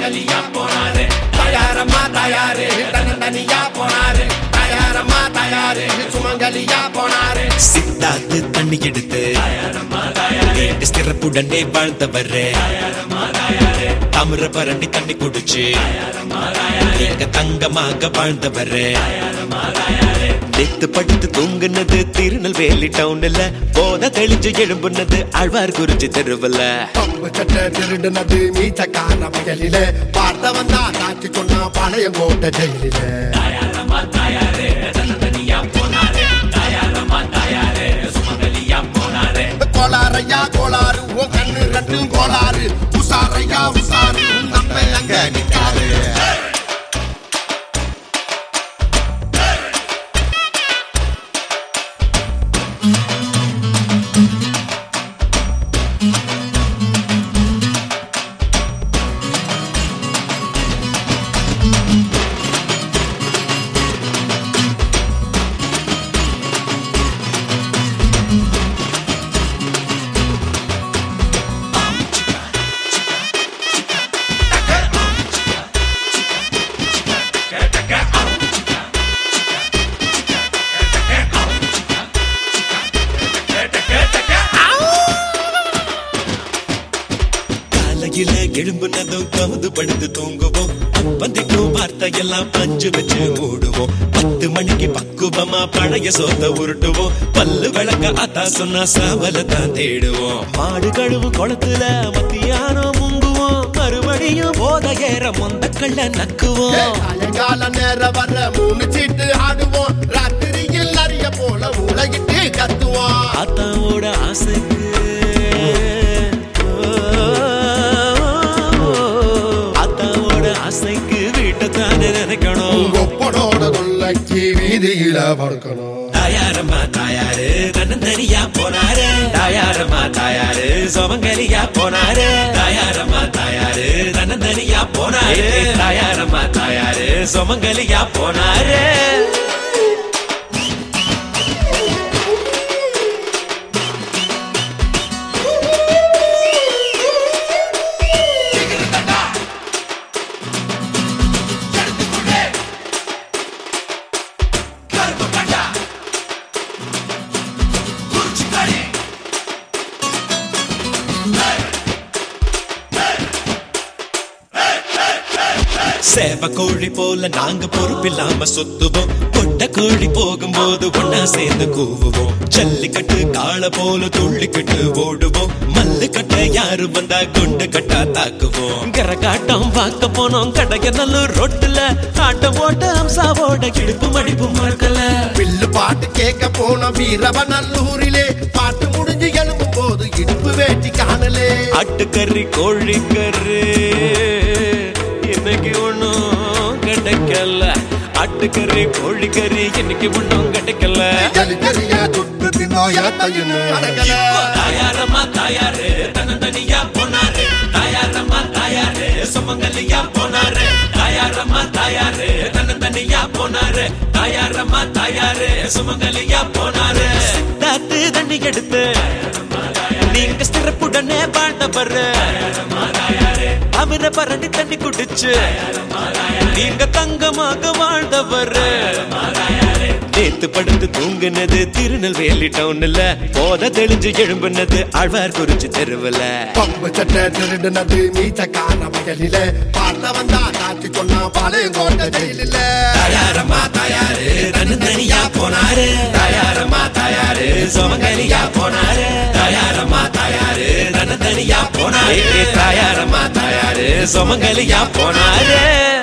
சுமங்கலியா போனாரு. தயாரம்மா தயாரு தனியா போனாரு. தயாரம்மா தயாரு சுமங்கலியா போனாரு. சித்தாத்து தண்ணி எடுத்து சிறப்புடனே வாழ்ந்தவரு. தாமிர பரணி தண்ணி குடிச்சு தங்கமாக வாழ்ந்தவரு. நேத்து படுத்து தூங்குனது திருநெல்வேலி டவுன்ல. போத தெளிஞ்சு எழும்புனது ஆழ்வார் குறிச்சி தெருவுல. பம்பு சட்டை திருடுனது மீச்சக்கார வயலில. பார்த்த வந்தா காட்சி சொன்னா பழைய கோட்டை ஜெயிலில. கோளாரையா கோளாறு உன் கண்ணு ரெண்டும் கோளாறு. உசாரையா உசாரு நம்ம அங்க நிக்காரு. எழும்புனதும் கவுது படுத்து தூங்குவோம். வந்திக்கும் வார்த்தையெல்லாம் பஞ்சு வச்சு மூடுவோம். 10 மணிக்கு பக்குவமா பழைய சோத்த உருட்டுவோம். பல்லு விளக்க அத்தா சொன்னா சாவல தான் தேடுவோம். மாடு கழுவும் குளத்துல மத்தியானம் முங்குவோம். மறுபடியும் போத ஏற மொந்த கள்ள நக்குவோம். சாயங்கால நேரம் வர 3 சீட்டு ஆடுவோம். ராத்திரியில் அறிய போல உலகிட்டு கத்துவோம். அத்தாவோட ஆசைக்கு ஆசைக்கு வீட்டை தானே நினைக்கணும். கொப்பனோட தொல்லைக்கு வீதியில படுக்கணும். தயாரம்மா தயாரு தனியா போனாரு. தயாரம்மா தயாரு சுமங்கலியா போனாரு. தயாரம்மா தயாரு தனியா போனாரு. தயாரம்மா தயாரு சுமங்கலியா போனாரு. சேவ கோழி போல நாங்க பொறுப்பில்லாம சுத்துவோம். கொட்ட கோழி போகும்போது ஒன்னா சேர்ந்து கூவுவோம். ஜல்லிக்கட்டு காளை போல துள்ளிக்கிட்டு ஓடுவோம். மல்லு கட்ட யாரு வந்தா குண்டு கட்டா தாக்குவோம். கரகாட்டம் பார்க்க போனோம் கடைய நல்லூர் ரோட்டுல. ஆட்டம் ஓட்ட அம்சாவோட இடுப்பு மடிப்பு மறக்கல. பில்லு பாட்டு கேட்க போன வீரவ நல்லூரிலே. பாட்டு முடிஞ்சு எழும்பும் போது இடுப்பு வேட்டி காணலே. ஆட்டுக்கறி கோழிக்கறி இன்னைக்கு ஒண்ணும் கிடைக்கல. ஆட்டுக்கறி கோழிக்கறி இன்னைக்கு ஒண்ணும் கிடைக்கல. தயாரம்மா தயாரு தனியா போனாரு. தயாரம்மா தயாரு சுமங்கலியா போனாரு. தயாரம்மா தயாரு தனியா போனாரு. தயாரம்மா தயாரு சுமங்கலியா போனாரு. தாத்து தண்ணி எடுத்து நீங்க சிறப்புடனே பாண்டவர். அமிர பரணி தண்ணி குடிச்சு நீங்க தங்கமாக வாழ்ந்தவர். நேத்து படுத்து தூங்குனது திருநெல்வேலி டவுன்ல. போத தெளிஞ்சு எழும்புனது ஆழ்வார் குறிச்சி தெருவுல. பம்பு சட்டை திருடுனது மீச்சக்கார வயலில. பார்த்த வந்தா காட்சி சொன்னா பழைய கோட்டை ஜெயிலில. தயாரம்மா தயாரு தனியா போனாரு. தயாரம்மா தயாரு சுமங்கலியா போனாரு. தயாரம்மா தயாரு தனியா போனாரு. தயாரம்மா தயாரு சுமங்கலியா போனாரு.